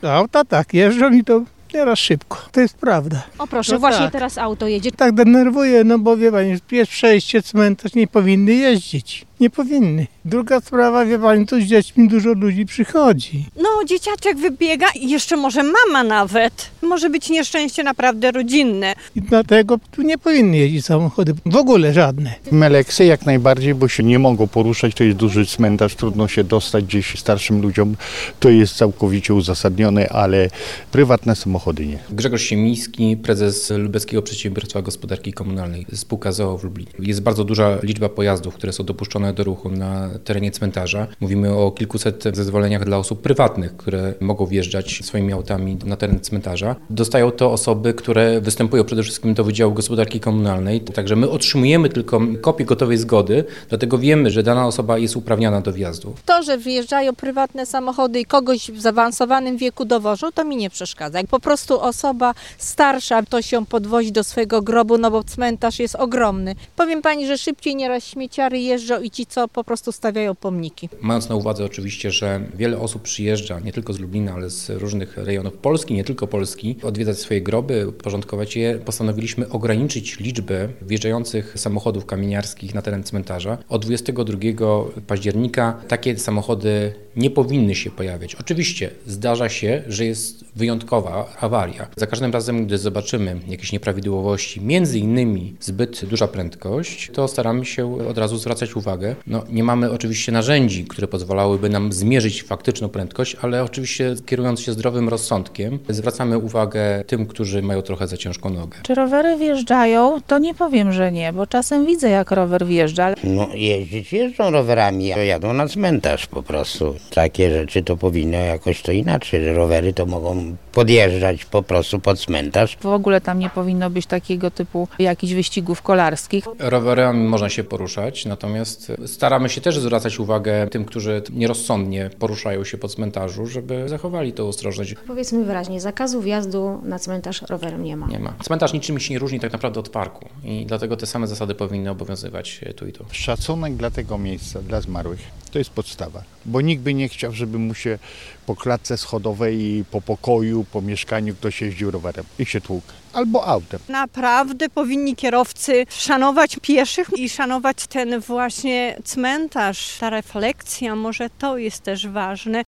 Auta tak, jeżdżą i to nieraz szybko. To jest prawda. O proszę, No właśnie tak. teraz auto jedzie. Tak denerwuje, no bo wie pani, jest przejście, cmentarz, nie powinny jeździć. Nie powinny. Druga sprawa, wie pani, to z dziećmi dużo ludzi przychodzi. No, dzieciaczek wybiega i jeszcze może mama nawet. Może być nieszczęście naprawdę rodzinne. I dlatego tu nie powinny jeździć samochody. W ogóle żadne. Meleksy jak najbardziej, bo się nie mogą poruszać. To jest duży cmentarz, trudno się dostać gdzieś starszym ludziom. To jest całkowicie uzasadnione, ale prywatne samochody nie. Grzegorz Siemiński, prezes Lubelskiego Przedsiębiorstwa Gospodarki Komunalnej, spółka z o.o. w Lublinie. Jest bardzo duża liczba pojazdów, które są dopuszczone do ruchu na terenie cmentarza. Mówimy o kilkuset zezwoleniach dla osób prywatnych, które mogą wjeżdżać swoimi autami na teren cmentarza. Dostają to osoby, które występują przede wszystkim do Wydziału Gospodarki Komunalnej. Także my otrzymujemy tylko kopię gotowej zgody, dlatego wiemy, że dana osoba jest uprawniona do wjazdu. To, że wjeżdżają prywatne samochody i kogoś w zaawansowanym wieku dowożą, to mi nie przeszkadza. Jak po prostu osoba starsza, to się podwozi do swojego grobu, no bo cmentarz jest ogromny. Powiem pani, że szybciej nieraz śmieciary jeżdżą i ci, co po prostu stawiają pomniki. Mając na uwadze oczywiście, że wiele osób przyjeżdża nie tylko z Lublina, ale z różnych rejonów Polski, nie tylko Polski, odwiedzać swoje groby, porządkować je, postanowiliśmy ograniczyć liczbę wjeżdżających samochodów kamieniarskich na teren cmentarza. Od 22 października takie samochody nie powinny się pojawiać. Oczywiście zdarza się, że jest wyjątkowa awaria. Za każdym razem, gdy zobaczymy jakieś nieprawidłowości, między innymi zbyt duża prędkość, to staramy się od razu zwracać uwagę. Nie mamy oczywiście narzędzi, które pozwalałyby nam zmierzyć faktyczną prędkość, ale oczywiście kierując się zdrowym rozsądkiem, zwracamy uwagę tym, którzy mają trochę za ciężką nogę. Czy rowery wjeżdżają? To nie powiem, że nie, bo czasem widzę, jak rower wjeżdża. No jeżdżą rowerami, a jadą na cmentarz po prostu. Takie rzeczy to powinno jakoś to inaczej. Rowery to mogą podjeżdżać po prostu pod cmentarz. W ogóle tam nie powinno być takiego typu jakichś wyścigów kolarskich. Rowerami można się poruszać, natomiast staramy się też zwracać uwagę tym, którzy nierozsądnie poruszają się po cmentarzu, żeby zachowali tę ostrożność. Powiedzmy wyraźnie, zakazu wjazdu na cmentarz rowerem nie ma. Nie ma. Cmentarz niczym się nie różni tak naprawdę od parku i dlatego te same zasady powinny obowiązywać tu i tu. Szacunek dla tego miejsca, dla zmarłych, to jest podstawa. Bo nikt by nie chciał, żeby mu się po klatce schodowej, po pokoju, po mieszkaniu ktoś jeździł rowerem i się tłukł. Albo autem. Naprawdę powinni kierowcy szanować pieszych i szanować ten właśnie cmentarz. Ta refleksja, może to jest też ważne.